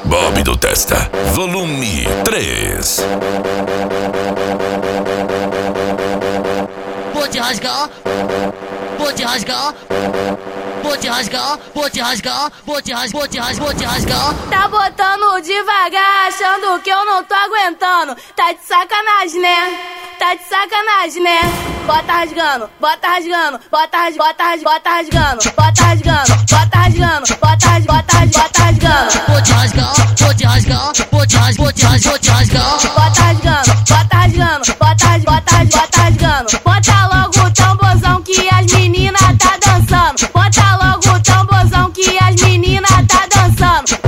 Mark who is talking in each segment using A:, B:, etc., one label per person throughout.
A: Bob do Testa, volume 3.
B: Vou te rasgar, vou te rasgar, vou te rasgar, vou te rasgar, vou te rasgar, vou te rasgar, vou te rasgar.
C: Tá botando devagar, achando que eu não tô aguentando. Tá de sacanagem, né? Tá de sacanagem, né? Bota rasgando, bota rasgando, bota rasgando, bota rasgando, bota rasgando, bota rasgando, bota rasgando, bota rasgando.
B: Vou te rasgar, vou te rasgar, vou te rasgar, vou te rasgar, vou te rasgar.
C: Bota rasgando, bota rasgando, bota rasgando, bota rasgando. Bota logo o tamborzão que as meninas tá dançando. Bota logo o tamborzão que as meninas tá dançando.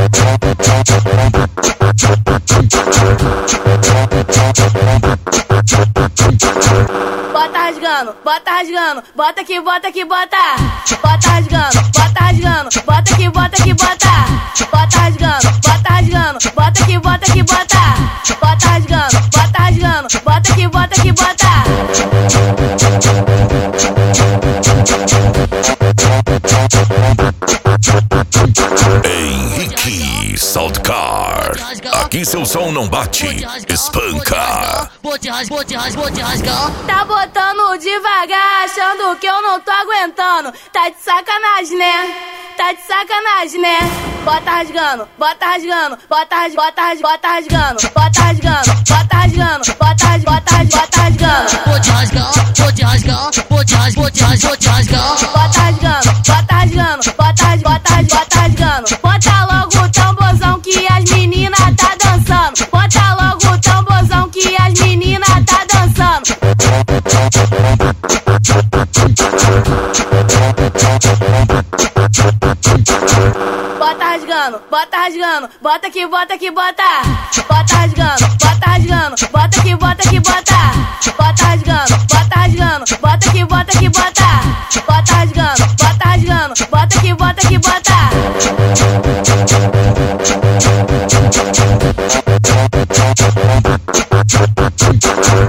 C: Bota rasgando, bota rasgando, bota que bota que bota. Bota rasgando, bota rasgando, bota que bota que bota. Bota rasgando, bota rasgando, bota que bota que bota. Bota rasgando, bota rasgando, bota que bota que bota.
A: Henrique Saltcar. Aqui seu som não bate, espanca.
B: Vou te rasgar, vou te rasgar, vou te rasgar.
C: Tá botando devagar, achando que eu não tô aguentando. Tá de sacanagem, né? Tá de sacanagem, né? Bota rasgando, bota rasgando, bota rasgando, bota rasgando, bota rasgando, bota rasgando, bota rasgando, bota rasgando.
B: Vou te rasgar, vou te rasgar, vou te rasgar, vou te rasgar, vou te rasgar.
C: Bota rasgando, bota rasgando, bota rasgando, bota rasgando. Bota logo o tamborzão que as meninas tá dançando. Bota logo o tamborzão que as meninas tá dançando. Bota rasgando, bota rasgando, bota que bota que bota. Bota rasgando, bota rasgando, bota que bota que bota. Bota rasgando, bota rasgando, bota que bota que bota. Bota rasgando, bota rasgando, bota que bota que bota.